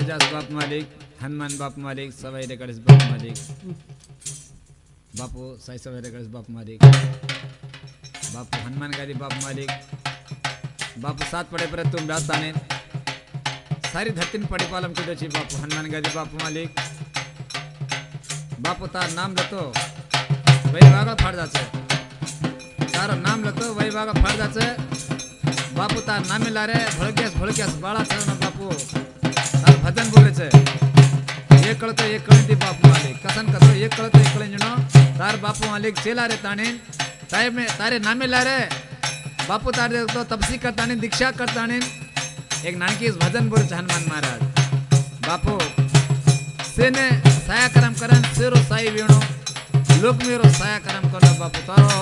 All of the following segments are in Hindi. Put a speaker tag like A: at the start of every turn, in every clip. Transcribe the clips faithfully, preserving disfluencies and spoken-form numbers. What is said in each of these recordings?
A: एजाज बाप मालिक हनुमान बाप मालिक सवाई रेकर्ड्स बाप मालिक बापू साई सवाई रेकर्ड्स बाप मालिक बापू हनुमान गादी बाप मालिक बापू सात पड़े पर तुम दास्ताने सारी धरती में पड़ी पालम की दोची बापू हनुमान गादी बापू मालिक बापू तार नाम लतो वही वागा फाड़ जाचे तारो नाम लतो वही वागा फाड़ जाचे बापू तार नामे लारे भड़केस भड़केस बाळा छे ना बापू तार भजन बोले छे एक कळतो एक कळती बापू मालिक कसन कतो एक कळतो एक कळंजनो तार बापू मालिक चेला रे ताणे तारे में तारे नामे लारे बापू तारे तो तपसी करताने दीक्षा करताने एक नानकी भजन बोले छे हनुमान महाराज बापू सेने साया करम करन सेरो साई वेणो लोक मेरो साया करम करो बापू तारो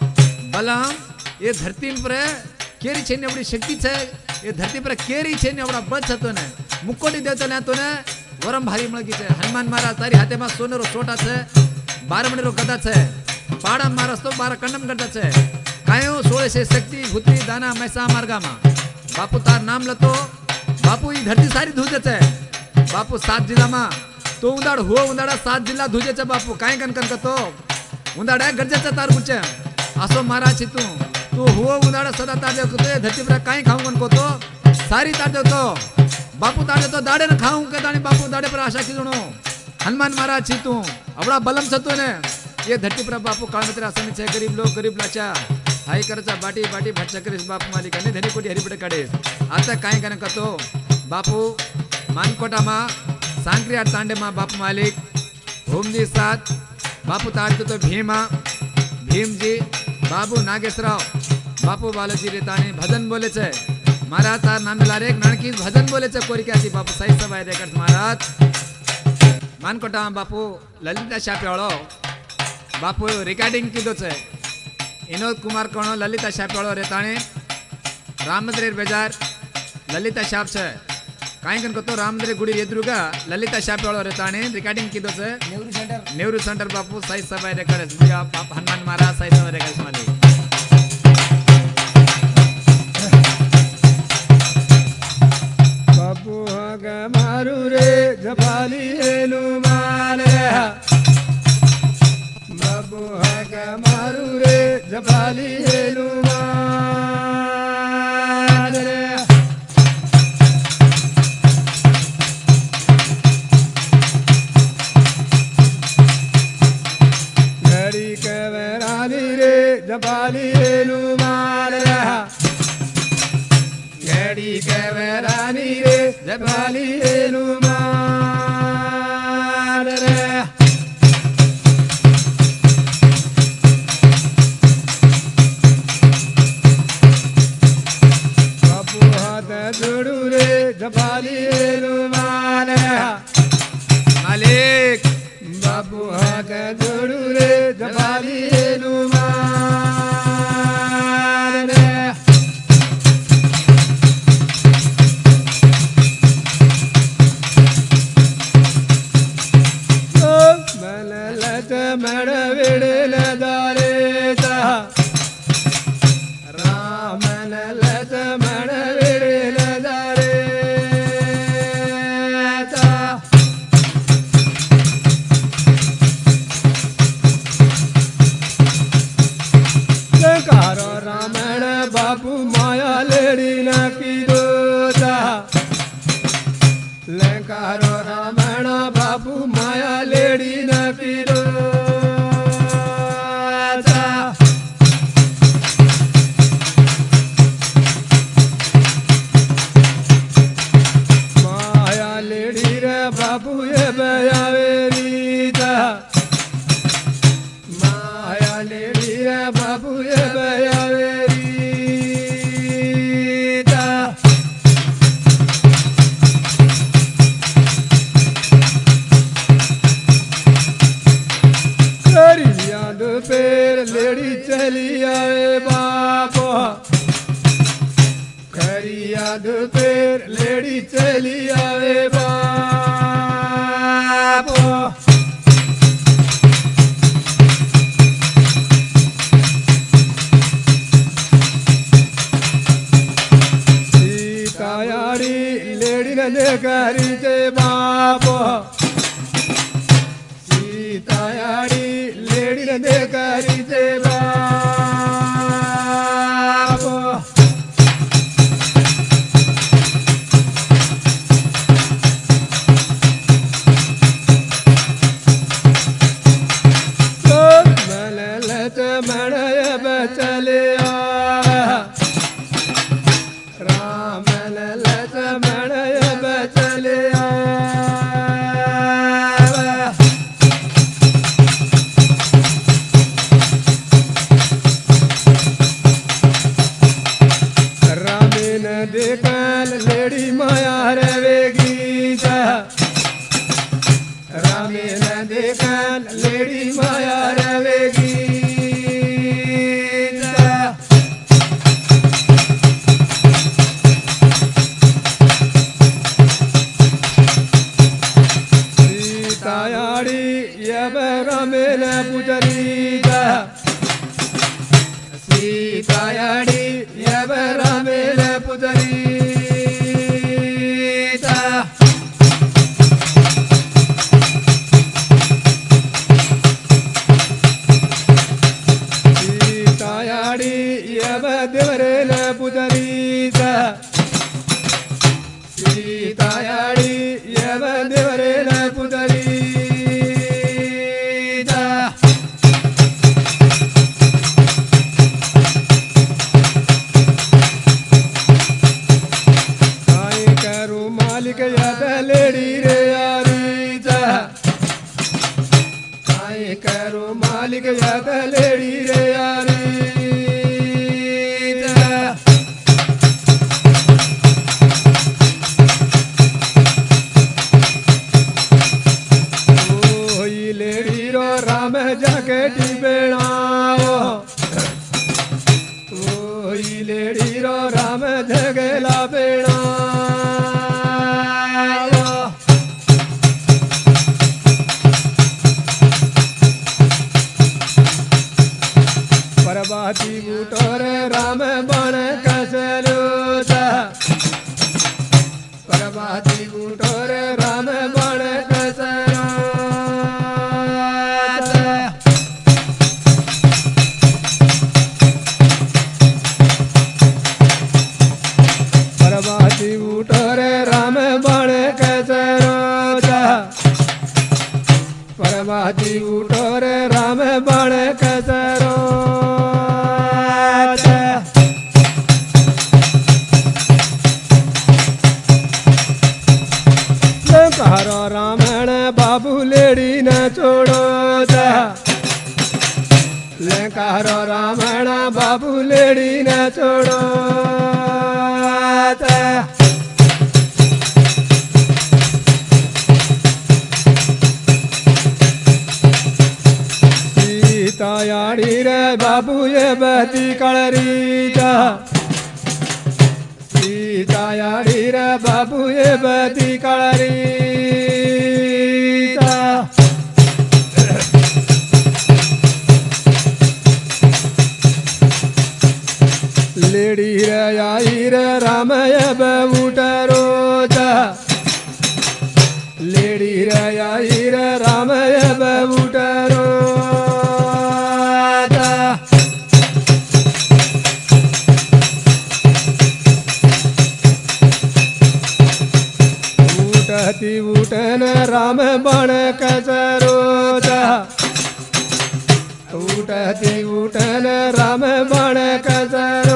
A: बलम ये धरती पर केरी छे ने एवडी शक्ति छे ये धरती पर केरी छे ने एवडा बळ छतो ने मुकोटी देतो ने तो ने वरम भारी मळगी छे हनुमान महाराज तारी हाथे में सोनेरो सोटा छे बारमणीरो गदा छे पाड़ा मारस तो बार कंडम करता छे कायो सोळे छे शक्ति भूतरी दाना मैसा मार्गामा बापू तार नाम लतो बापू ई धरती सारी धूजे छे बापू सात जिल्ला में तो उंदाड़ हो उंदाड़ा सात जिल्ला धूजे छे बापू काई कन कन कतो उंदाड़ा गरजे छे तार गुचे आसो महाराज छी तू तू हो उंदाड़ा सदा तार जो कतो धरती पर काई खाऊं कन कोतो सारी तार जो तो बापू तार जो तो दाड़े न खाऊं के दानी बापू दाड़े पर आशा की जणो हनुमान महाराज छी तू अबड़ा बलम छतो ने ये धरती पर बापू काळमित्र आसन छे गरीब लोग गरीब लाचा हाई करचा बाटी बाटी भटचा करीस बापू मालिक आणि धनी कोटी हरिपडे काढेस आता काय कन कतो बापू मानकोटा मा सांक्रिया तांडे मा बापू मालिक भूमजी साथ बापू ताड़तो तो भीमा भीमजी बाबू नागेशराव बापू बालाजी रेताणी भजन बोले छे महाराज तार नाम लारे एक नानकी भजन बोले छे कोरिकाती बापू साई सवाई रेकर्ड्स महाराज मानकोटा बापू ललिता शापेवाळो बापू रिकॉर्डिंग कीधो छे विनोद कुमार कणो ललिता शापेवाळो रेताणी राममंदिर बेजार ललिता शाप छे काई कन कतो राममंदिर गुडी एदुरुगा ललिता शापेवाळो रेताणी रिकॉर्डिंग कीधो छे नेहरू सेंटर नेहरू सेंटर बापू साई सवाई रेकर्ड्स बाप हनुमान महाराज साई सवाई रेकर्ड्स मालिक
B: बापू हग मारू रे जपाली एनु मारे बापू हग मारू रे जपाली एनु मारे घड़ी के रानी रे जपाली एनु मारे घड़ी के रानी रे जपाली एनु मारे बापू हाथ जोड़ू रे जपाली एनु मारे
A: मालिक
B: बापू हाथ जोड़ू रे जपाली एनु मारे मड़ विड़ल दारे राम लत मड़ विड़ल दारे कारो रामण बापू माया लेड़ी न पीरो लंकारो रामण बापू माया लेड़ी न पीरो माया लेड़ी रे बापू ये बयावेरी माया लेड़ी रे बापू ये बयावेरी पेर लेड़ी चली आए बापो खरिया दो पेर लेड़ी चली आए बापो सीतायाड़ी लेड़ी न ने करी जे बाप सीतायाड़ी लेडी ने करी जे बाप चले राम लक्ष्मण चले रामीन देखल लेडी माया रवेगी रामीन देखल लेडी माया रवेगी रामेन पुजरी सीतायाड़ी यब रामेन पुजरी सीतायाड़ी यब देवरेन पुजरी सीतायाड़ी यब देवरेन पुजरी लेडी रे यारी आई करो मालिक याद लेडी रे यारी ओ लेडी रो राम जगटी बेड़ाओ ओ लेडी रो राम जगला बेड़ा परबाती बूटोर राम बण कसलो परबाती बूटोर राम बण कसलो परबाती बूटोर राम बण कसलो परबाती बूटोर राम बण कसलो रामण बाबू लेडी न छोड़ो लंकारो रामण बाबू लेडी न छोड़ो सीतायाड़ी रे बाबू ये बती कलरी सीतायाड़ी रे बाबू ये बती कलरी लेडी रे आई रे राम बूटरो लेडी रे आई रे राम बूटरो उठती उठन राम बण कसरो उठती उठन राम बण कसरो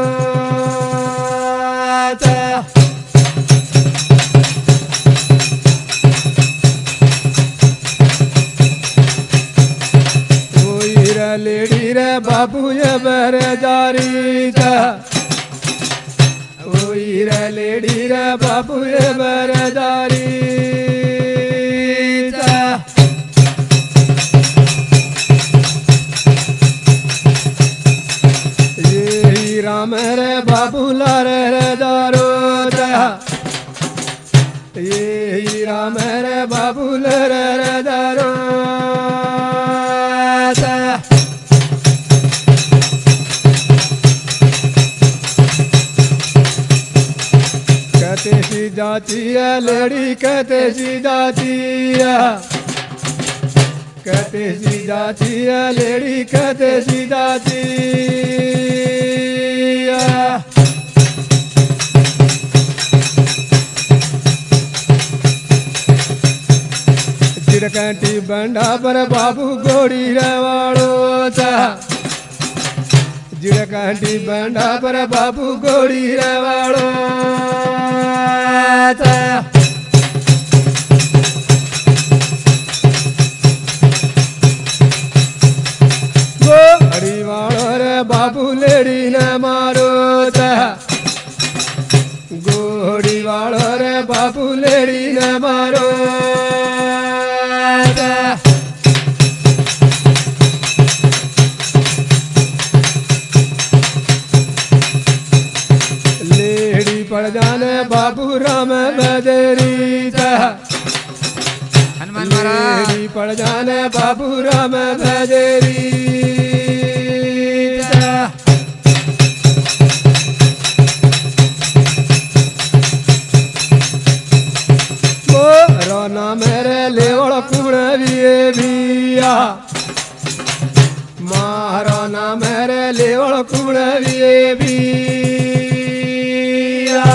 B: लेडी रे बाबू ये बर जारी रे लेडी रे बाबू ये बर जारी ये राम रे बाबू लार रे दारो ये राम रे बाबू लार रे दारो जाती है ले लेड़ी कहते सीधा चिया कहते सीधा चिया लेड़ी कहते सीधा चिया चिड़कटी बंडा पर बाबू गोड़ी रवाड़ो था जिड़कटी बंडा पर बाबू गोड़ी रवाड़ो था गोड़ी वाड़ो रे बाबू लेडी न मारो था गोड़ी वाड़ो रे बाबू लेडी न मारो लेडी पड़ जाने बाबू राम बदरी था
A: हनुमान महाराज
B: लेडी पड़ जाने बाबू राम बदरी था मोरो ना मेरे लेवड़ कुण विये भिया मारो ना मेरे लेवड़ कुण विये भिया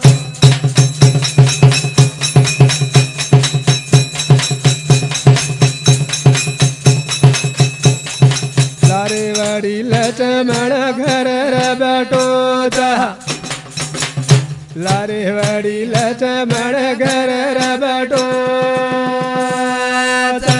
B: लारे वड़ी लचमण घर रे बैठो था लारे वड़ी लचमण घर रे बैठो था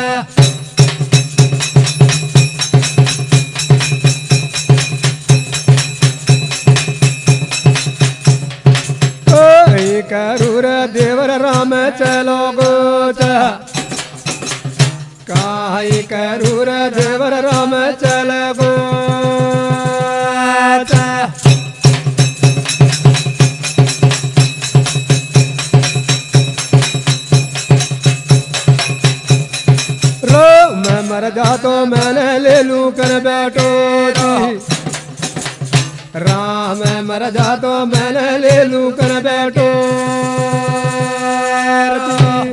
B: कोई करूर देवर राम चलो गोचा काई करूर देवर राम चल गोचा रो मैं मर जा तो मैंने ले लूं कर बैठो जी राम मर जा तो मैंने ले लूं कर बैठो जी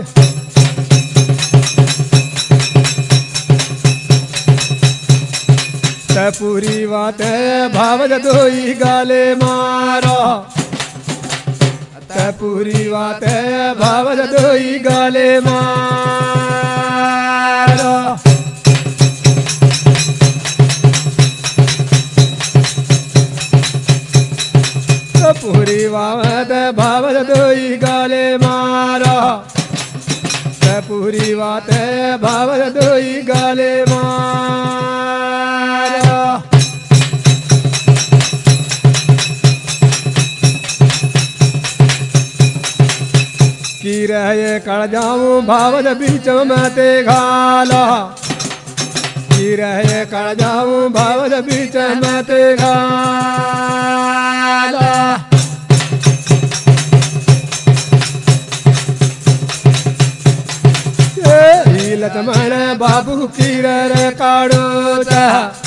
B: ते पूरी बात भावज दोई गाले मारो ते पूरी बात भावज दोई गाले मारो ते पूरी बात भावज दोई गाले मारो ते पूरी बात भावज दोई गाले मारो की रहे कड़ जाऊं भावज बीच में ते घाला की रहे कड़ जाऊं भावज बीच में ते घाला ये लक्ष्मण बाबू की रे काड़ो था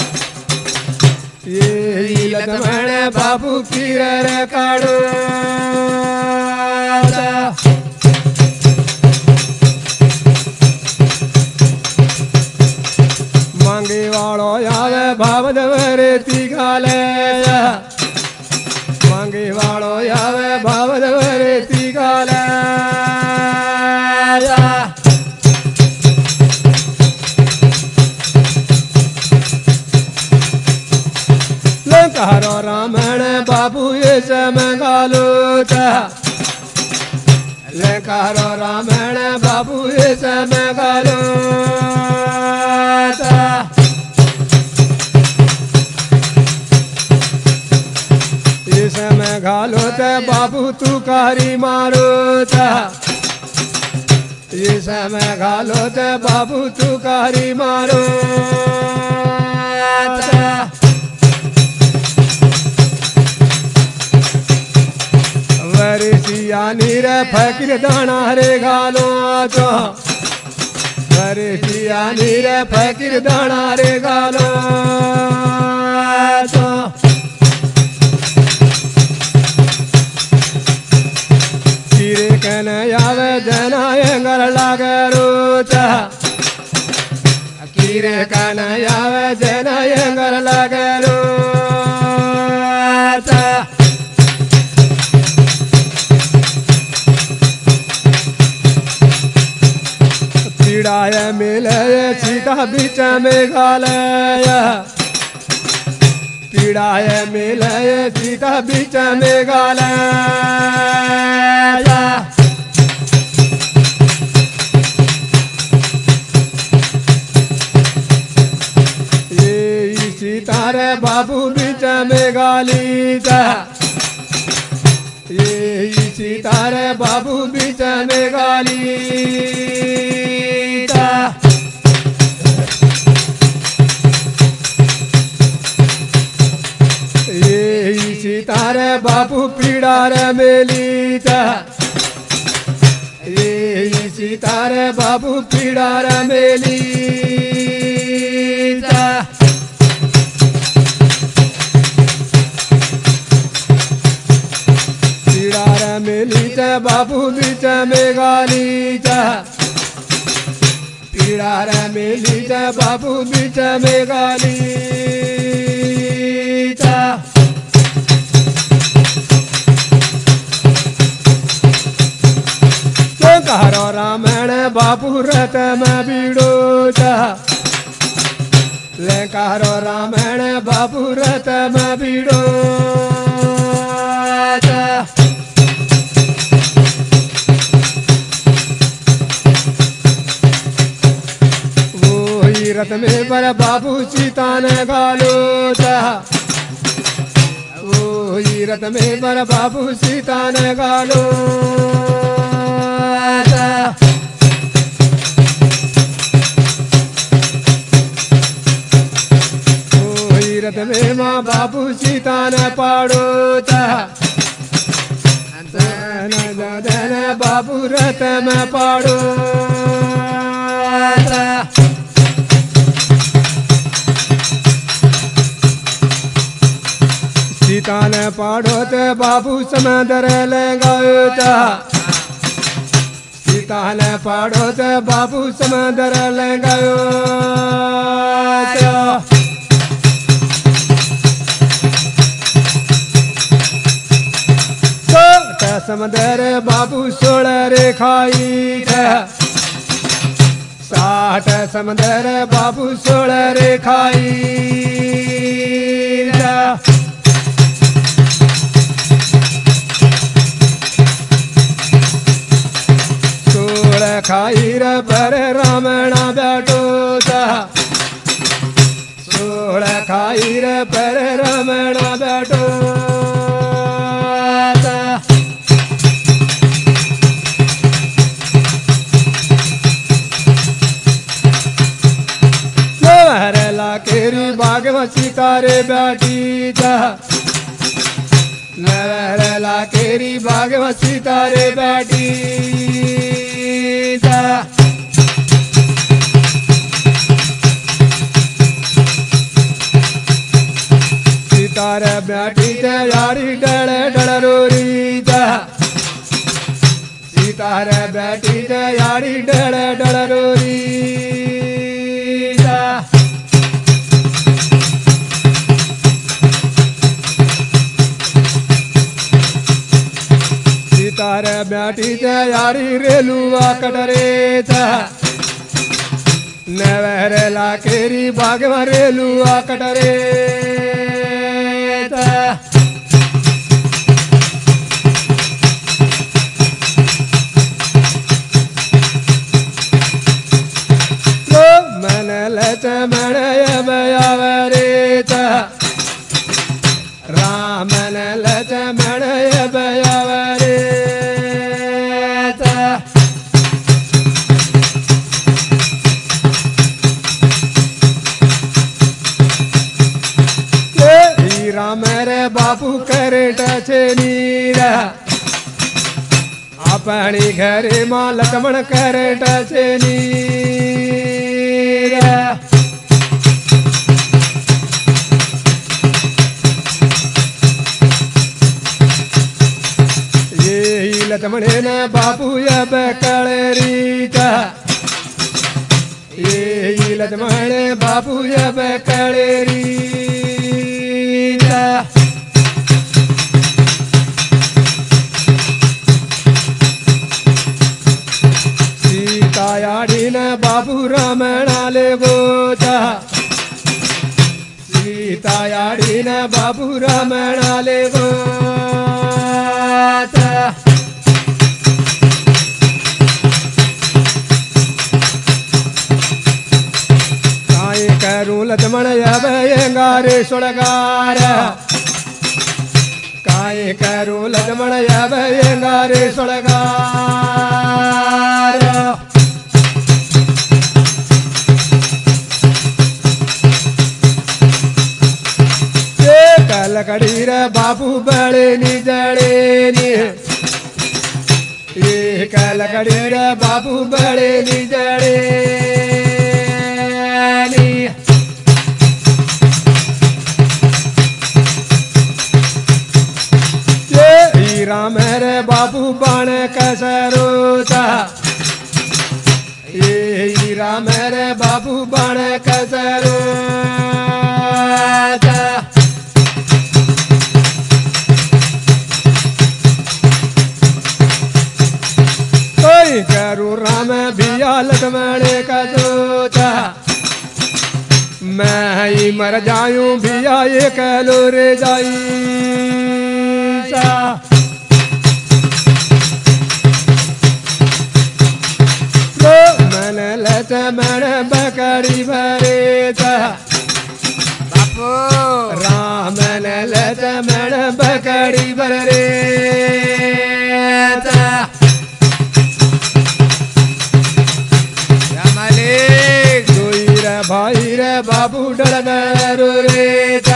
B: ये लक्ष्मण बाबू की रे काड़ो था मांगे वालो यावे भावद वरे तिगाले मांगे वालो यावे भावद वरे तिगाले लंकारो रामण बाबू ये समगालो था लंकारो रामण बाबू ये समगालो था ये समगालो था बाबू तू कारी मारो था ये समगालो था बाबू तू कारी मारो था वरसिया नीर फकीर दाना रे गालो तो वरसिया नीर फकीर दाना रे गालो तो किरे कन कन्हैयावे जनायंगर लागे रोचा कीरे कन्हैयावे जनायंगर लागे रोचा पीड़ाय मिले सीता बीच में गालय पीड़ाय मिले सीता बीच में गालय ये सीता रे बाबू बीच में गाली ये सीता रे बाबू बीच में गाली सीतारे बाबू पीड़ा रे मेलीता ये सीतारे बाबू पीड़ा रे मेलीता पीड़ा रे मेलीता बाबू बीच में गालीता पीड़ा रे मेलीता बाबू बीच में गालीता करो रामण बाबू रत में बीड़ो ले करो रामण बाबू रत में बीड़ो वो ही रत में पर बाबू सीता ने गालो वो ही रत में पर बाबू सीता ने गालो रथ में माँ बाबू सीता न पाड़ो दन बाबू रथ में पाड़ो सीता न पाड़ो ते बाबू समंदर ले गयो सीता न पाड़ो ते बाबू समंदर ले गयो समंदर बाबू सोल रे खाई साठ समंदर बाबू सोल रे खाई सोल खाई रे पर रामणा बैठो सोल खाई रे पर रामणा बैठो केरी बाग में सीता रे बैठी नवरला केरी बाग में सीता रे बैठी सीता रे बैठी यारी डल डल रोरी सीता रे बैठी यारी डल डल रोरी सीतार बैठी यारी रेलुआ कटरे नवरला केरी बाग में रेलुआ कटरे मन लच मन बयावरे राम लच मन बयावरे राम रे बाबू करट छे नीरा अपनी घरे माँ लक्ष्मण करट छे नीरा ये ही लत लक्ष्मणे ने बापू अब कलरीच ये लक्ष्मण बापू अब कलरीच सीतायाड़ी ने बापू रामणाले गोचा सीतायाड़ी ने बापू रामणाले गोचा काय करूं लक्ष्मण अब अंगारे सुड़गार काय करूं लक्ष्मण अब अंगारे सुड़गार लकड़ी रे बाबू बड़े नी जड़े नी एक लकड़ी रे बाबू बड़े नी जड़े नी ये राम रे बाबू बाण कसरोता ये राम रे बाबू बाण कसरोता करू राम भिया लक्ष्मण का जोता मैं ही मर जायूं भिया ये कहलो रे जाई तो मन लक्ष्मण बकड़ी भरे बापू राम ने लक्ष्मण बकड़ी भरे भाई रे बाबू डरो रे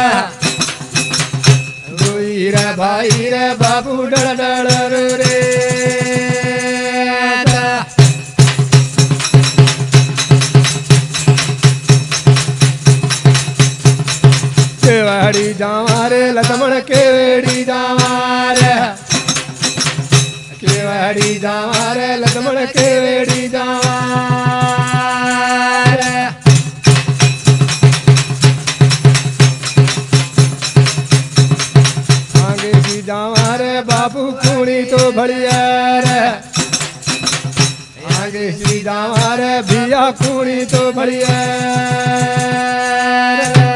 B: रोई रे भाई रे बाबू डरो रे केवाड़ी जावा रे लक्ष्मण केवाड़ी जावा रे केवाड़ी जावा रे लक्ष्मण केवाड़ी जावा जावा रे बाबू कुणी तो बढ़िया रे आगे सी जावा रे भिया कुणी तो बढ़िया रे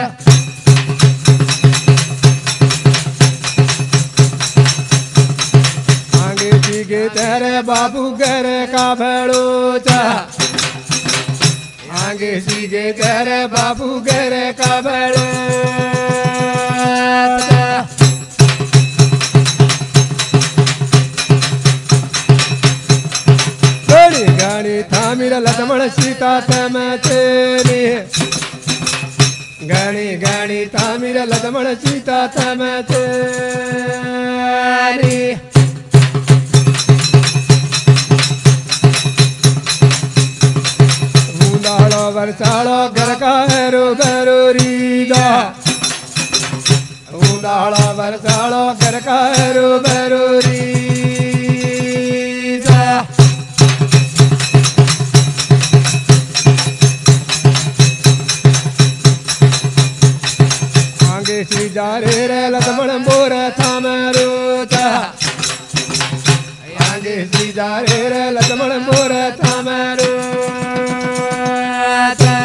B: आगे सी गे तेरे बाबू घर का भेड़ो चा आगे सी गे तेरे बाबू घर का भेड़ो गाड़ी थामिर लक्ष्मण सीता तम तेरे गाड़ी गाड़ी थामिर लक्ष्मण सीता तम तेरे ऊंडालो वर्षालो घर का हेरो घरो रीदा ऊंडालो वर्षालो घर का हेरो घरो रीदा सी जा रे रे लक्ष्मण मोर थाम रोता आगे सी जा रे रे लक्ष्मण मोर थाम रोता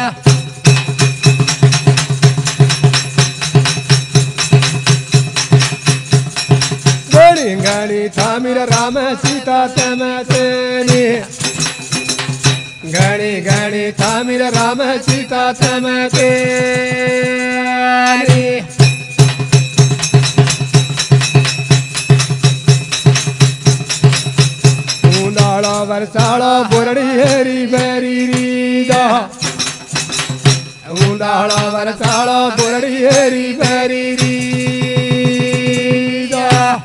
B: गाड़ी गाड़ी थामिर राम सीता तम तेरी गाड़ी गाड़ी थामिर राम सीता तम तेरी वर्षालो बोरड़ी हेरी बेरी रीदा ऊंडाला वर्षालो बोरड़ी हेरी बेरी रीदा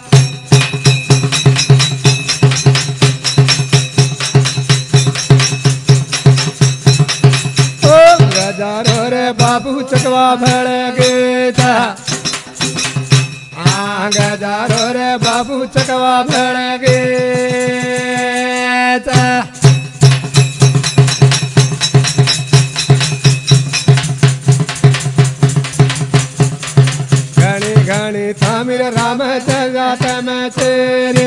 B: ओ गजारो रे बाबू चकवा भड़ गेता आ गजारो रे बाबू चकवा भड़ गे मेरे राम जगात में तेरे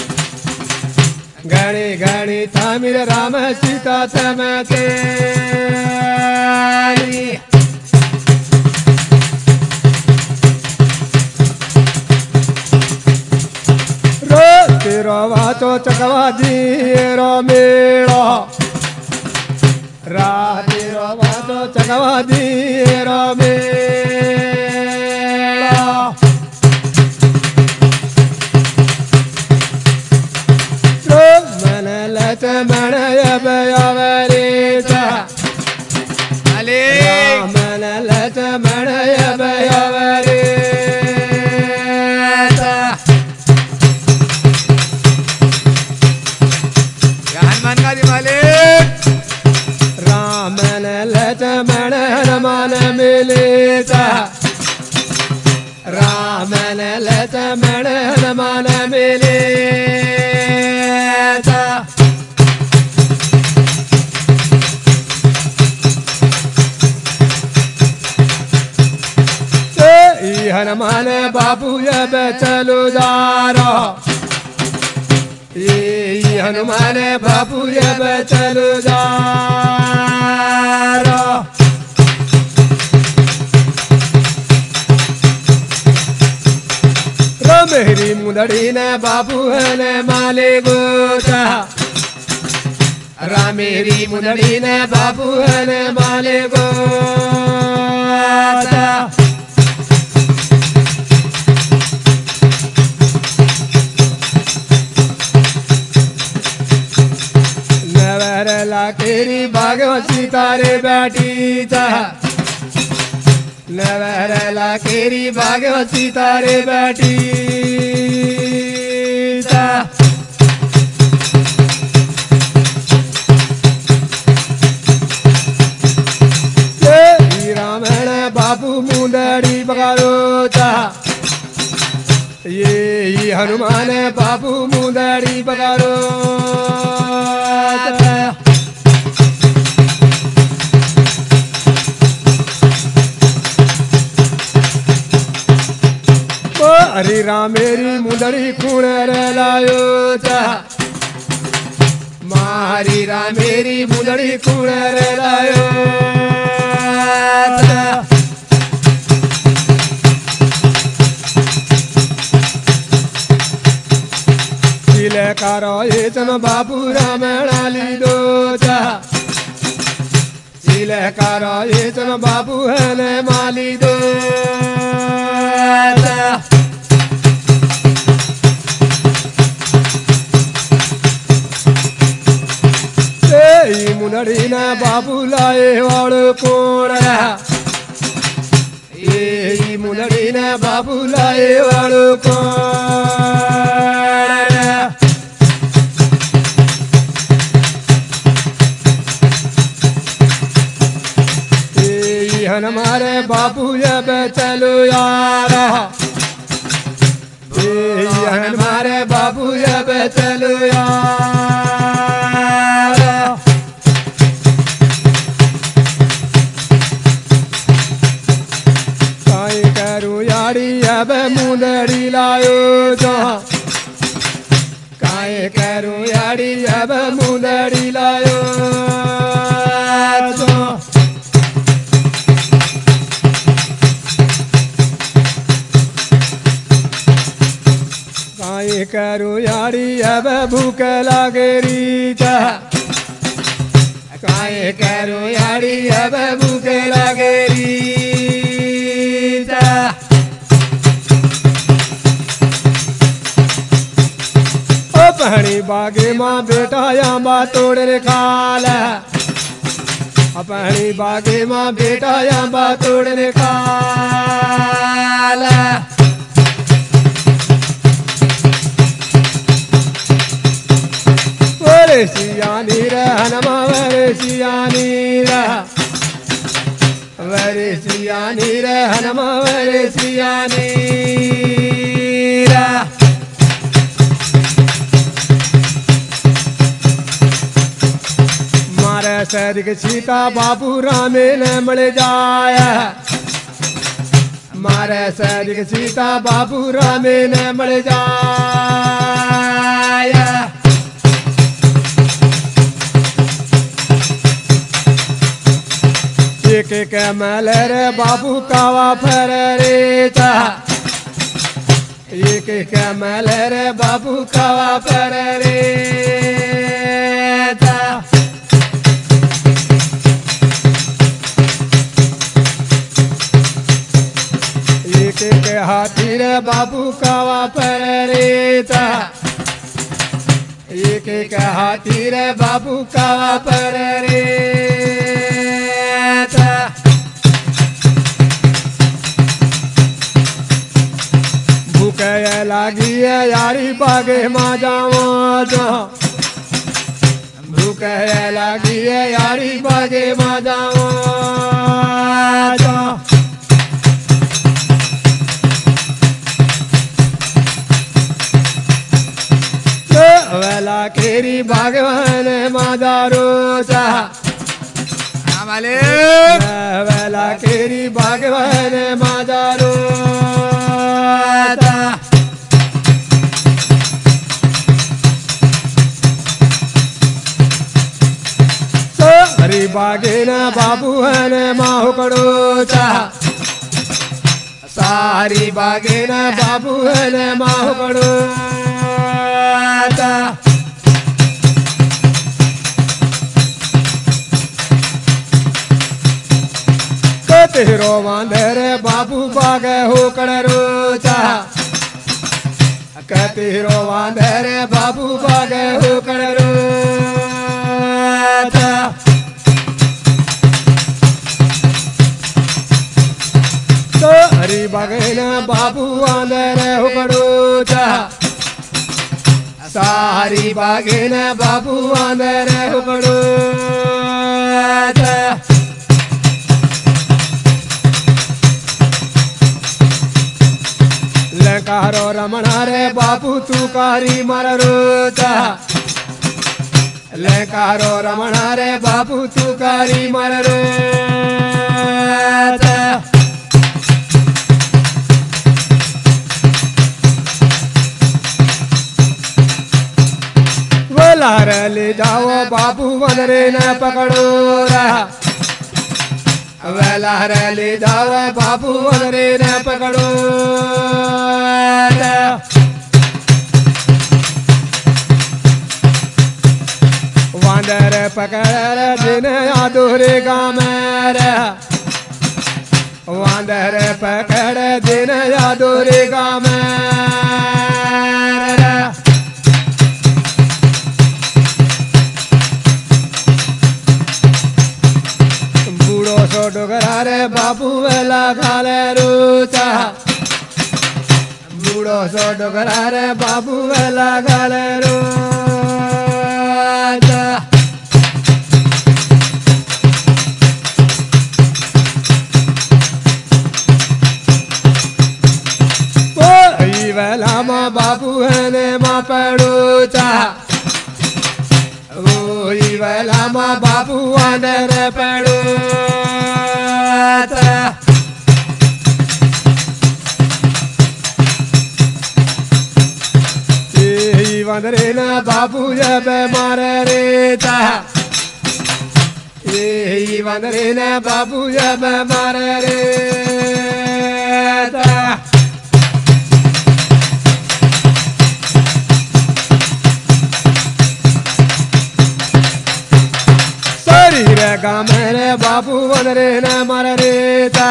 B: घड़ी घड़ी था मेरे राम सीता तम तेरी रो तेरो वाचो चकवा दिरो मेड़ो रा तेरो वाचो चकवा दिरो मेड़ो मन यब यवरीता
A: अले
B: मन लच मन यब यवरीता
A: या हनुमान गादी मालिक
B: राम लच मन हनुमान मिलेता राम लच मन हनुमान मिलेता हनुमान बाबू अब चलो जा रहा ये हनुमान बाबू अब चलो जा रहा मेरी मुदड़ी ने बाबू ने माले गोता रामेरी मुदड़ी ने बाबू ने माले गोता केरी भागवती तारे बैठी था नवरला केरी भागवती तारे बैठी था रामण बाबू मुंदड़ी बगारो था ये हनुमान बाबू मुंदड़ी बगारो था हरी राम मेरी मुंदड़ी खूण रे लायो था मारी राम मेरी मुंदड़ी खूण रे लायो था सिले कारो ये चम बाबू राम नाली दो था सिले कारो ये चम बाबू है ने माली दो था मुंदड़ी ने बाबू लाए वाड़ कोण ये मुंदड़ी ने बाबू लाए वाड़ कोण ये हमारे बाबू अब चलो यार ये हमारे बाबू अब चलो यार अब मुंदड़ी लायो जो काए करूं याड़ी अब मुंदड़ी लायो जो काए करूं याड़ी अब भूख लागेरी जा काए करूं याड़ी अब भूख लागेरी जा अपनी बागे माँ बेटा याबा तोड़ रे खाल अपनी बागे माँ बेटा याबा तोड़ रे खाल वरे सियानी रे हनुमा वरे सियानी रे वरे सियानी रे हनुमा वरे सियानी रे सरिक सीता बाबू रामे ने मिल जाया मारे सैनिक सीता बाबू रामे ने मर जाय एक एक मैल रे बाबू कावा फर रे चा एक एक मैल रे बाबू कावा फर रे चा एक एक हाथी रे बाबू कावा फर रे चा एक एक हाथी रे बाबू कावा फर रे भूख लागी है यारी बागे माँ जाओ भूख लागी है यारी बागे माँ जाओ वेला केरी भगवान मादारो चा वेला केरी भगवान मादारो हरी बागे न बाबू हन माहुकड़ो चा सारी बागे न बाबू हन माहुकड़ो चा तेरो वांदर बाबू बागे हो कड़रो चा तेरो वांदर बाबू बागे हो कड़रो चा तो हरी बागे न बाबू वांदर हो कड़ो चा सारी बागे न बाबू वांदर हो कड़ो चा लंकारो रमणा रे बाबू तू कारी मरो चा लंकारो रमणा रे बाबू तू कारी मरो चा बोलार ले जाओ बाबू वनरे न पकड़ो रहा वेलार ले जाओ बाबू वनरे न पकड़ो वांदर पकड़ दिन आदोरे गाँव वांदर पकड़ दिन आदोरे गाँव सो डोगरा रे बाबू वेला खाले रोचा बूढ़ो सो डोगरा रे बाबू वेला खाले रोचा ओ वेला माँ बाबू है ने माँ पड़ोचा ओ वेला माँ बाबू अंदर पड़ो वंदरे न बाबू जब मारे रे चा ये वंदरे न बाबू जब मारे रे चा शरीर का मेरे बाबू वंदरे न मारे रे चा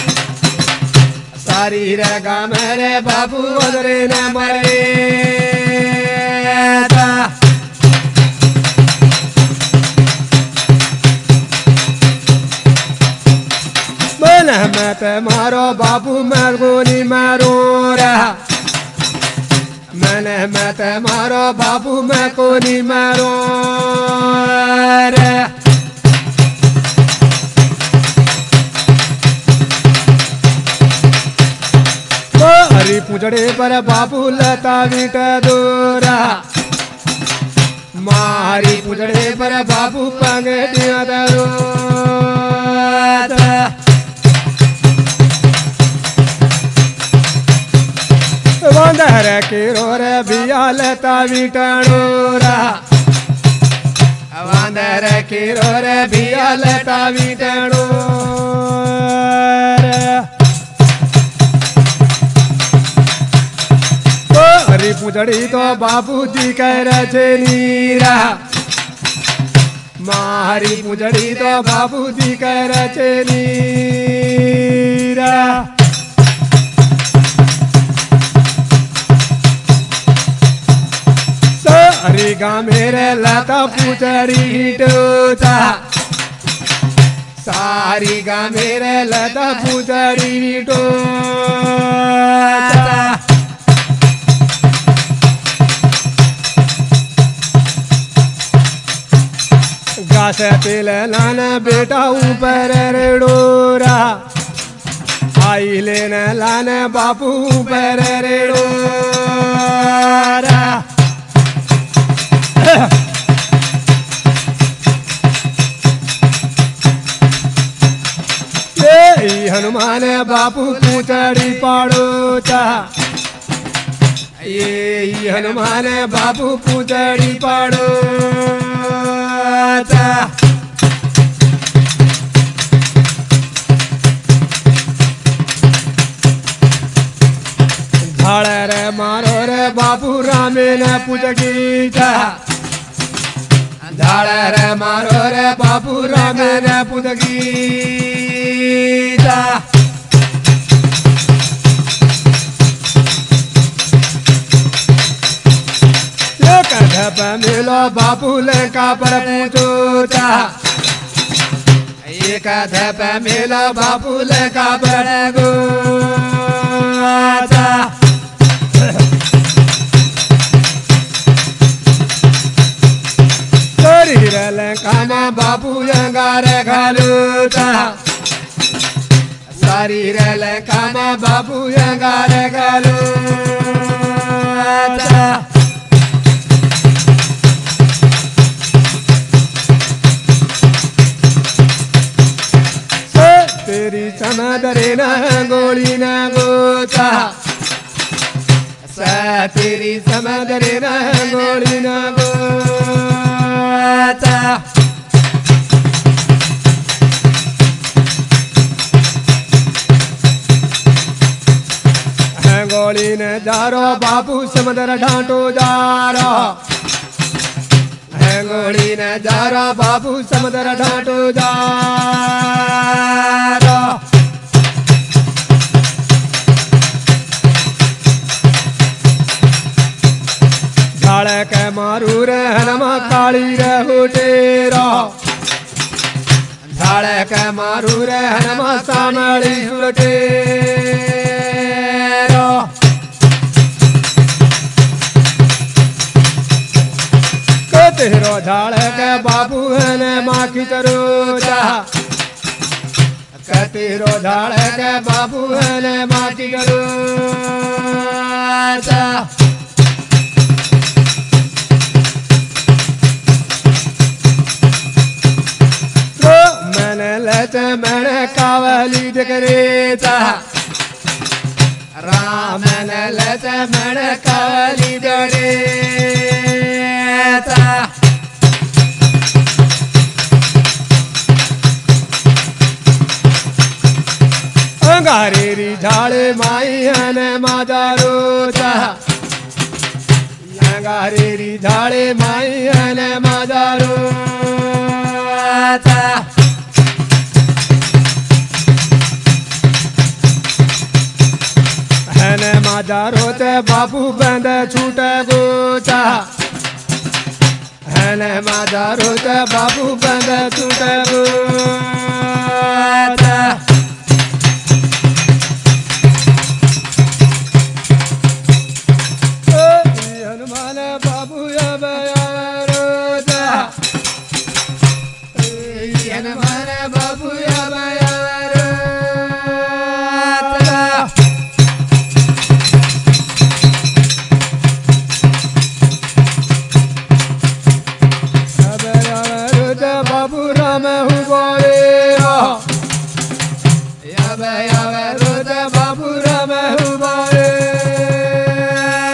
B: शरीर का मेरे बाबू वंदरे न मारे मैं ते मारो बाबू मैं गोली मारो रहा मैंने मैं ते मारो बाबू मैं गोली मारो रहा तो हरी पूछड़े पर बाबू लता बीट दूरा मारी पूछड़े पर बाबू पंगे दिया दरो रे किरो रे बियाल तावीटणोरा वांदर किरो रे बियाल तावीटणोरा हरी पूजड़ी तो बापूजी कर नीरा मारी पूजड़ी तो बापूजी कर नीरा सारी गा मेरे लता पूजड़ी टोचा सारी गा मेरे लता पूजड़ी टोचा गास तिल लान बेटा ऊपर रेडोरा आई लेन लान बापू ऊपर रेडोरा ये हनुमान बापू पूछड़ी पाड़ोचा ये हनुमान बापू पूछड़ी पाड़ोचा झाड़ रे मारो रे बापू रामे ने पूजगीचा झाड़ रे मारो रे बापू रामे ने पूजगीचा कधप मिलो बापू लंका पर पूछोचा एक कधप मिलो बापू लंका पर गोचा शरीर लंका में बापू अंगार घालूचा शरीर लंका में बापू अंगार घालूचा तेरी समदरे न गोली न गोचा सा तेरी समदरे न गोली न गोचा गोली न जारो बापू समदर ढांटो जारो गोली न जारो बापू समदर ढांटो जारो झाड़ के मारू रे हनुमा काली रे हुटेरो झाड़ के मारू रे हनुमा सामड़ी हुटेरो तेरो झाड़ के बाबू ने माखी करोचा तेरो झाड़ के बाबू ने माखी करोचा तो मैंने लच मैंने कावली जगरेचा राम मैंने लच मैंने कावली जगरेचा अंगारेरी झाड़े माई ने माजारोचा अंगारेरी झाड़े माई ने माजारोचा ने माजारोचे बाबू बंद छूट गोचा ने माजारोचे बाबू बंद छूट गोचा हनुमान बाबू रोजा हनुमान बाबू रोजा बाबू राम हूँ बोले रोजा बाबू राम हूँ बोले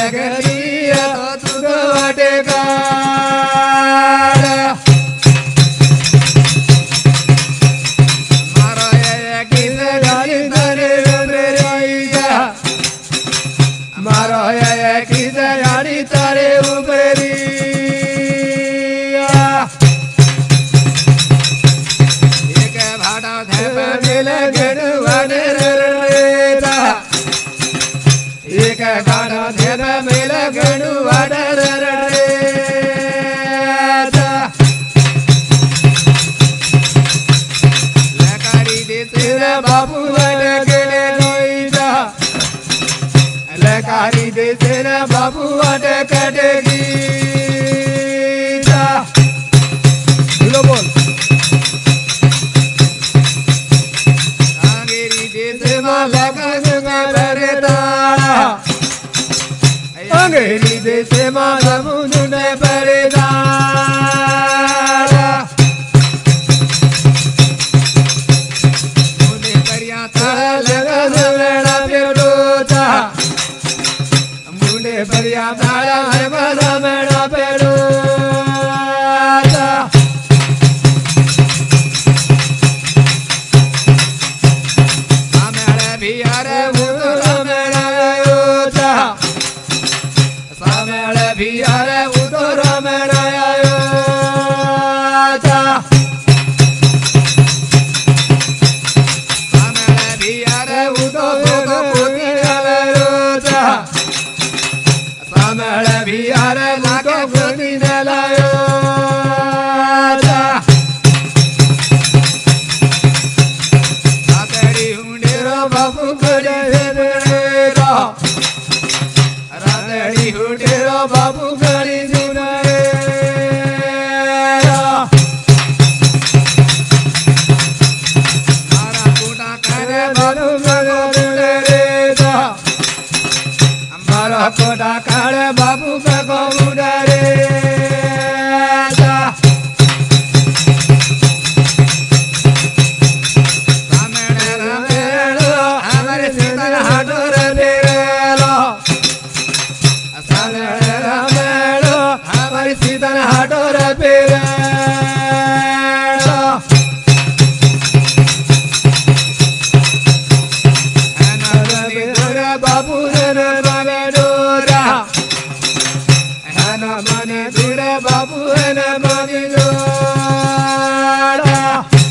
B: लगली तो तू तो वाटे काल
A: मारो ये किस गाली तारे उमरे रिया
B: मारो ये किस गाड़ी तारे ऊपर रिया
A: एक भाड़ा थे
B: मिल गणवान रेता एक गाड़ा देव मिल गणवान रेता
A: लकारी दे
B: तेरा बाबू वन गले लोईदा लकारी दे तेरा बाबू वन कटेगी बोलो बोल
A: आंगेरी दे
B: सेवा लगन में बरदाड़ा अंगेरी दे सेवा समुद्र में बरदाड़ा
A: मुने परिया तारा
B: लगन मेरा पेड़ोता मुंडे परिया तारा लगन मेरा पेड़ोता
A: सामेड़े भी यारे
B: उतरा मेरा योता सामेड़े भी यारे उतरा मेरा योता
A: सामेड़े भी यारे
B: उतो भोग पुती नले योता सामेड़े भी यारे उतो पुती नले योता
A: सातेड़ी हुंडे
B: तेरा बाबू खड़े रे रातड़ी हुटेरो बाबू खड़ी सुना रे
A: मारा कोटा करे
B: बाबू मगो रे रे हमारा कोटा काड़े बाबू मगो रे
A: सामेड़े रमे
B: हमारे सीतन हाटो रे लो साले रामेड़ो हमारी सीतन हाटो रे पेरेड़ो रे रे बाबू रे माने डोरा है ना माने दूरे बाबू है ना माने डोरा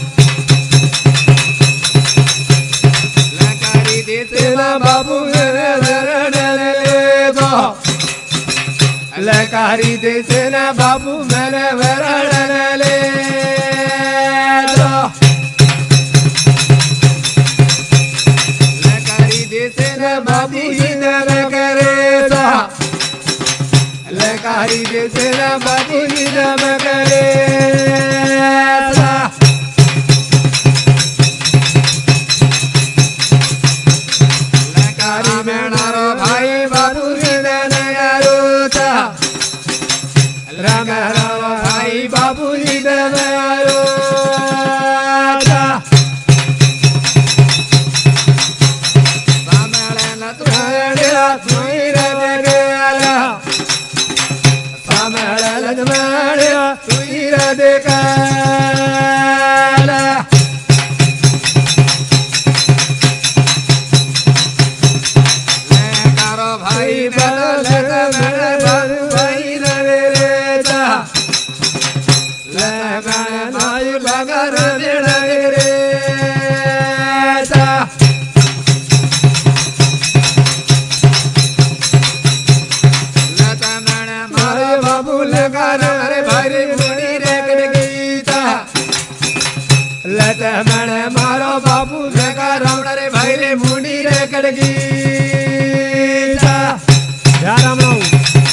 A: लकारी दे
B: तेरा बाबू रे रे रे गो लकारी दे तेरा बाबू मेरे वरण ले दो
A: लकारी दे
B: तेरा बाबू इधर करे सा लकारी दे तेरा बाबू इधर करे सा
A: लकारी
B: मेणारो भाई बाबू इधर करोता राम राम भाई बाबू इधर करोता
A: सामेड़े न तू
B: मेरा तुइरा देगाला सामला लजमाड़ा तुइरा देगाला
A: लकारो भाई
B: भाई बल लजमाड़ा बाबू भाई रे ता लजमाड़ा नाई बगर देड़ा रे ता
A: लचमण
B: मारे बाबू लगा रे भाई मुड़ी रे गीता लचमण मारो बाबू लगा रे भाई मुड़ी रे गीता राम राम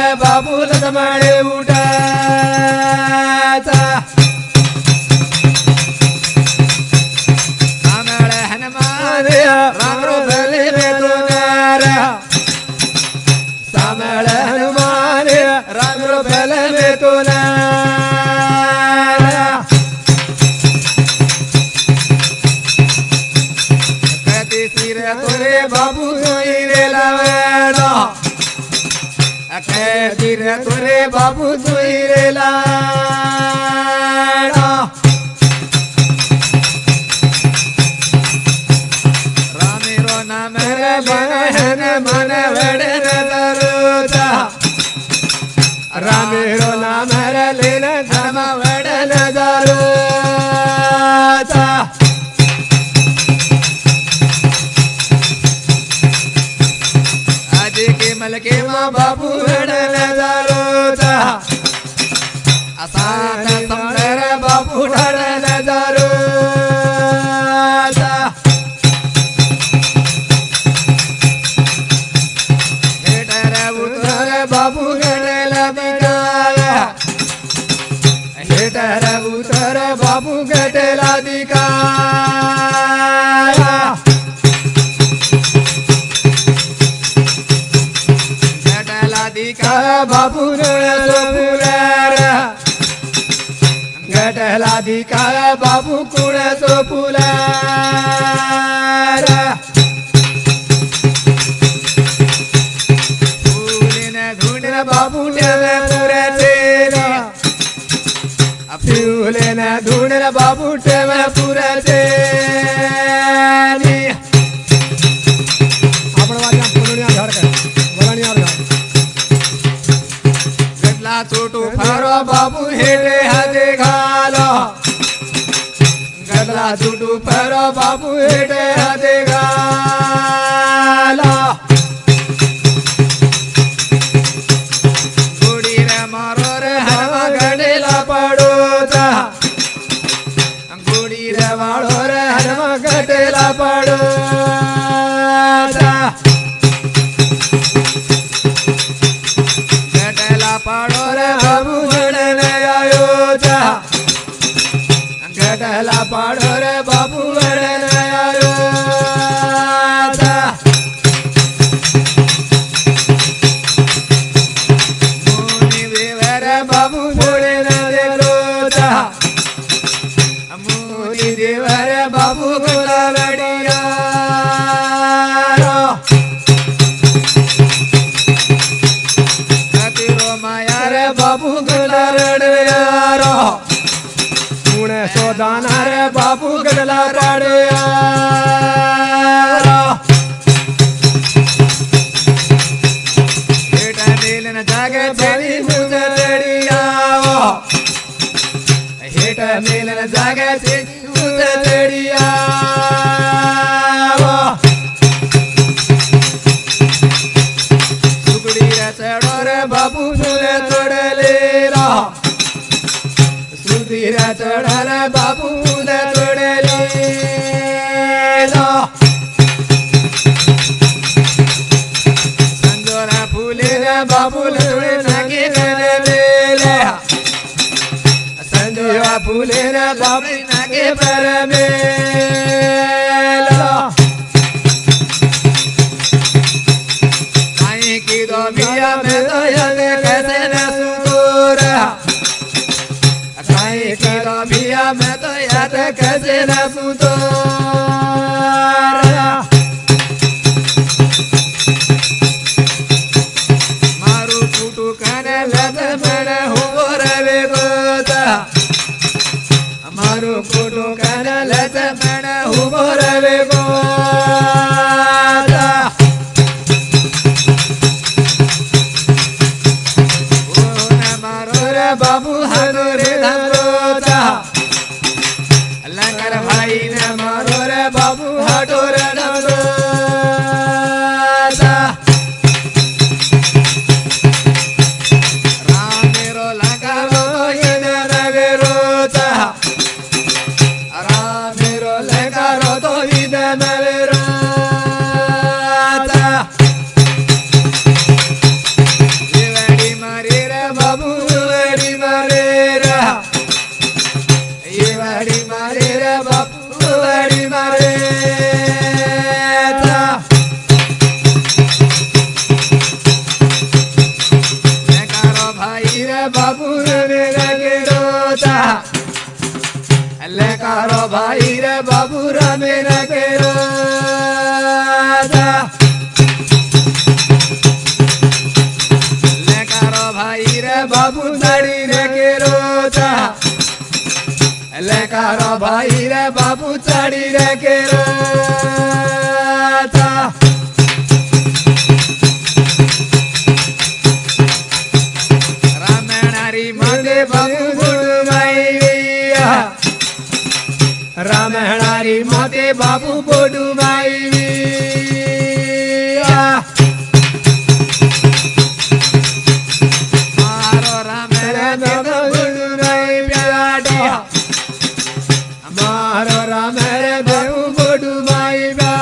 B: रे बापू लतमाळे उठाचा
A: सामळ हनुमान
B: राम रो भले बेतोनार सामळ हनुमान राम रो भले बेतोनार
A: कति सिर
B: तोरे बाबू सोई रे लावेड़ा कहती रे तोरे बाबू सोई रे लाड़ा
A: रामे रो नाम
B: मेरे बहन मन बड़े नजरूता रामे रो नाम रे लेना धर्म बड़े नजरूता
A: के मल के माँ
B: बाबू बड़े नजरूता
A: असात
B: समर बाबू बड़े नजरूता
A: हेटर
B: उतर बाबू गणे लदिकाया हेटर उतर बाबू गटे लदिकाया
A: गटलादिका
B: बाबू फुलार गटलादिका बाबू कुणसो फुलार
A: फूलिन धुंड
B: बाबू पुराचे फुले न धुण बाबू टेम पुराचे आपण वाजा पुरण्या घर का बोलण्या घर
A: गटला चोटू
B: फारो बाबू हेटे हाते घालो गटला चुटू फारो बाबू हेटे हाते घालो
A: गुडी रे मारो रे
B: हनुम गडेला पडोता
A: गुडी रे
B: रे वाळो रे हनुम गडेला पडोता
A: गटला पाडो रे
B: बाबू वडने आयो जा गडला पाडो रे बाबू वडने आयो जा
A: मुनी देवर
B: बाबू मोडे न देलो जा
A: मुनी
B: देवर बाबू गोला लडिया
A: कतिरो माया
B: रे बाबू गोला रडया रो पुणे सोदाना रे बाबू गडला पाडया
A: हेटा नीलन जागे
B: बाई मुझे लडिया हेट मिलन जागे मुझे लडिया
A: सुगडी रे चढो रे
B: बाबू तुले तोडले रा सुधीरा चढाल बाबू तुले तोडले रा
A: संजोरा फुले रे
B: बाबू तुळे नागे गणलेले संजीवा फुले रे बाबू नागे परमेला
A: आई की दो
B: मिया में तो यले कैसे न सुतोर काई की दो मिया में तो याद कैसे न सुतोर
A: मारू फुटू काने
B: लत मन हो रवे गोता मारो कोटो कान लत मन हो रवे गोता
A: ओ न मारो
B: रे बाबू हदोरे धरोता
A: लंगर
B: भाई
A: भाई
B: न
A: न
B: मारो रे बाबू हटोरे धरोता
A: राम मेरो लंगर
B: इन रवे रोता
A: राम मेरो
B: वडी मारे रे बापू वडी मारे लेकारो भाई रे बापू रे रोता लेकारो भाई रे बाबू रामे रे रोता लेकारो भाई रे बाबू साड़ी रे के रोता लेकारो भाई रे बाबू साड़ी रे के रोता रामनारी माते बाबू बुडुमाई रामनारी माते बाबू बुडुमाई मारो राम रे बुडुमाई प्याडा मारो राम रे बाबू बुडुमाई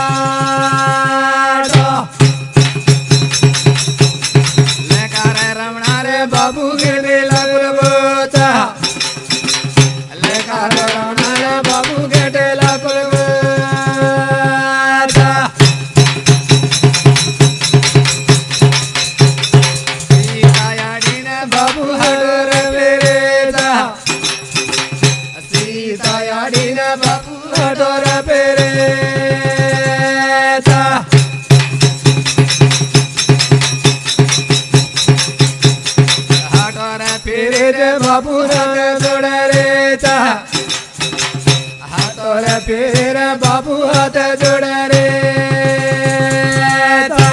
B: प्याडा लेकारे रमणा रे बाबू गिरने लगबोता लेकारे रमणा रे बाबू गेटे लगबोता सीता याडी ने बाबू हडोर पेरेता सीता याडी ने बाबू हडोर पेरेता पेरे रे बाबू रंग जोड़े रेता हाथों रे पेरे रे बाबू हाथ जोड़े रेता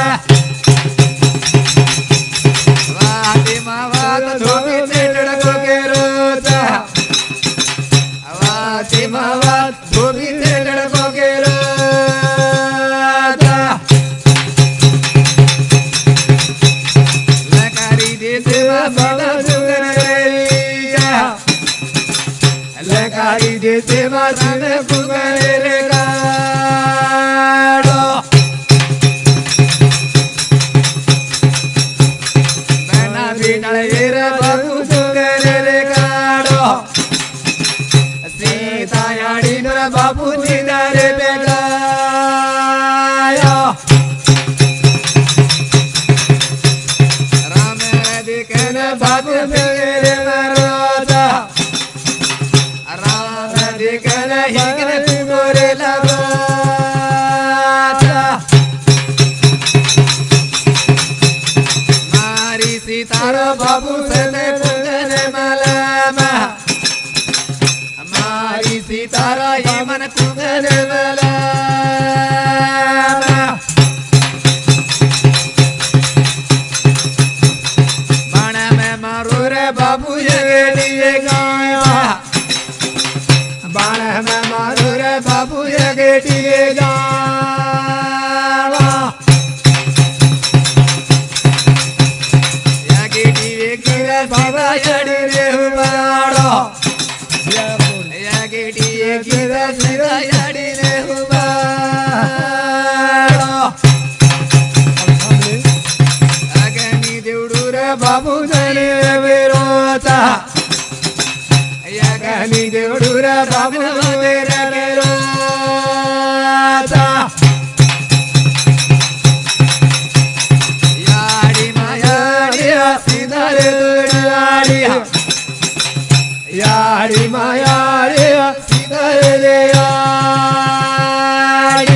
B: वाती मावात धोबी चेटड़ को के रोता वाती मावात धोबी चेटड़ को के रोता लकारी देते बाबा लेकारी देते मासन कुकरे रे गाड़ो बना बिटल रे बाबू कुकरे रे गाड़ो सीता याडी न बाबू जीना रे बेगायो राम रे दिकन बाबू मेरे मरोदा राम दिकन हिकन मोरे लगोता मारी सीतारो बाबू सने पुंगन मलामा मारी सीतारा यमन पुंगन मलामा बाण में मारो रे बाबू ये दिए गाया बाण में मारो रे बाबू ये गेटिए गावा या गेटिए गिरा बाबा जड़ी रे हुबाड़ो या गेटिए गिरा सीधा जड़ी रे हुबाड़ो अगनी देवडू रे बाबू जने विरोता यागनी देवडू रे बाबू मेरा के रोता याडी मायाडी सीधा रे दुनियाडी याडी मायाडी सीधा रे याडी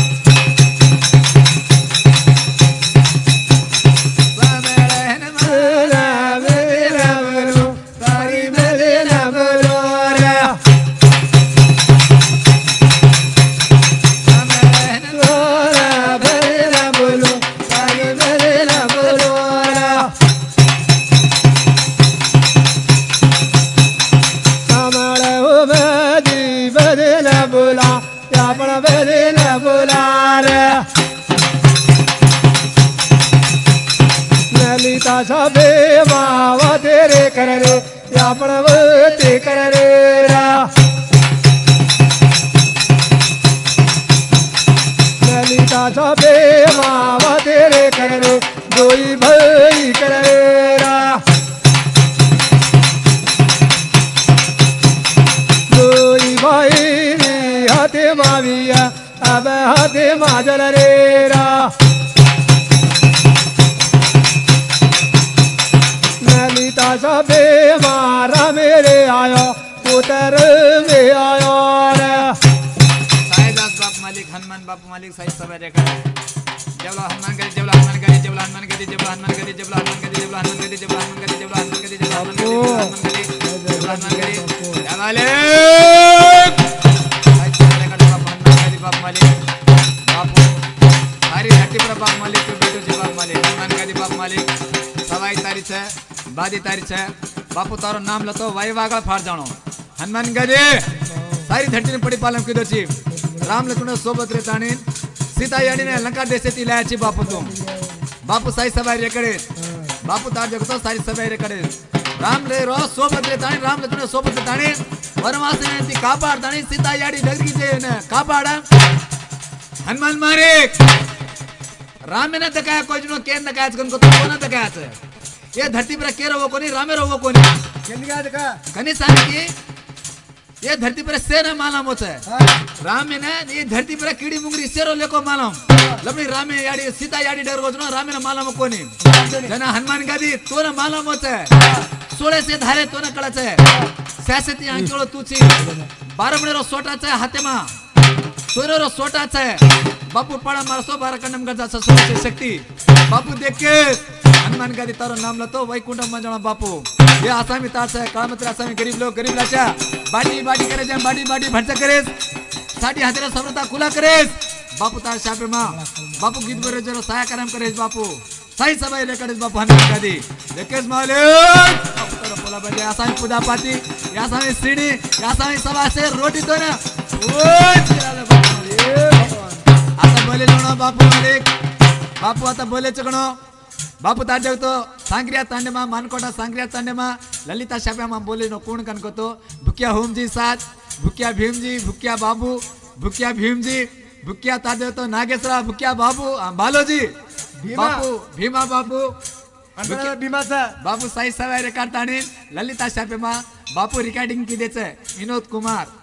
B: बामेलन मला मेरा बोलो तारी मेरे ना बोलो रे बामेलन मला मेरा बोलो तारी मेरे ना बोलो रे हमारा वो बदी बदे ना बोला या अपना बदे ना बोला रे ललिता सबे मावा तेरे कर रे या प्रणवते कर रे रा ललिता सबे मावा तेरे कर रे दोई भाई कर रे रा दोई माई हाते माविया अब हाते माजल रे रा ललिता सबे मारा मेरे आयो पुतर में आयो रे
A: साईदास बाप मालिक हनुमान बाप मालिक साई सब रेकडे जेवला हनुमान गदी जेवला हनुमान गदी जेवला हनुमान गदी जेवला हनुमान गदी जेवला हनुमान गदी जेवला हनुमान गदी जेवला हनुमान गदी जेवला हनुमान गदी जेवला हनुमान गदी जेवला हनुमान गदी जेवला मालिक साई सब रेकडे बाप हनुमान गदी बाप मालिक बापू सारी धरती पर बाप मालिक के बेटो जी बाप मालिक हनुमान गदी बाप मालिक सवाई तारीख है बादी तारीख है बापू तारो नाम लतो वाई वागळ फाड़ जाणो हनुमान गदी सारी धरती ने पड़ी पालन कीधो छी राम लक्ष्मण सोबत रेताणी सीता याडीने लंका देशेती लायाची बापू तू बापू साई सबाई रेकडे बापू तार जगतो सारी सबाई रेकडे राम ले रो सोबत रेताणी राम लक्ष्मण सोबत रेताणी वनवासने ती कापाडताणी सीता याडी डगरी जे ने कापाड हनुमान मारे राम ने तकाय कोजनो केन तकायच गन को कोना तकायच ये धरती पर केरो वो कोनी रामे रो वो कोनी
B: केंदिगा का
A: कनी सांग की ये धरती पर शेर मालूम होता है राम ने ये धरती पर कीड़ी मुंगरी शेरो लेको मालूम लबड़ी राम याडी सीता याडी डर गोजनो राम ने मालूम कोनी जना हनुमान गदी तो न मालूम होता है सोळे से धारे तो न कळच है सॅसेती आंचोळो तुची बारमणे रो सोटाच है हाते मा सोरो रो सोटाच है बापू पड़ा मारसो बारा कंडम गजा ससुर शक्ति बापू देख के हनुमान गदी तारो नाम लतो वैकुंठ मंजणा बापू ये आसामी तास है कामत्र आसामी गरीब लोग गरीब लाचा बाटी बाटी करे जम बाटी बाटी भटचा करेस साठी हातेला समृता खुला करेस बापू तार शापे मा बापू गीत बरे जरो सहाय करम करेस बापू साई सबाई रेकडेस बापू हनुमान गदी देखेस मालिक बापू तारो पोला बजे आसामी पुदा पाती या आसामी सीडी या आसामी सभा से रोटी तो ना ओय चिराले बापू आता बोले जणो बापू मालिक बापू आता बोले चगणो बापू तार जगतो सांग्रिया तांडे मा मानकोटा सांग्रिया तांडे मा ललिता शाप्या मा बोले नो कोण कनकोतो भुकिया होम जी साथ भुकिया भीम जी भुकिया बाबू भुकिया भीम जी भुकिया तार तो नागेश्वरा भुकिया बाबू बालोजी बापू भीमा बाबू
B: भीमा सा
A: बापू साई सवाई रेकॉर्ड ताणी ललिता शाप्या मा बापू रिकॉर्डिंग की देचे विनोद कुमार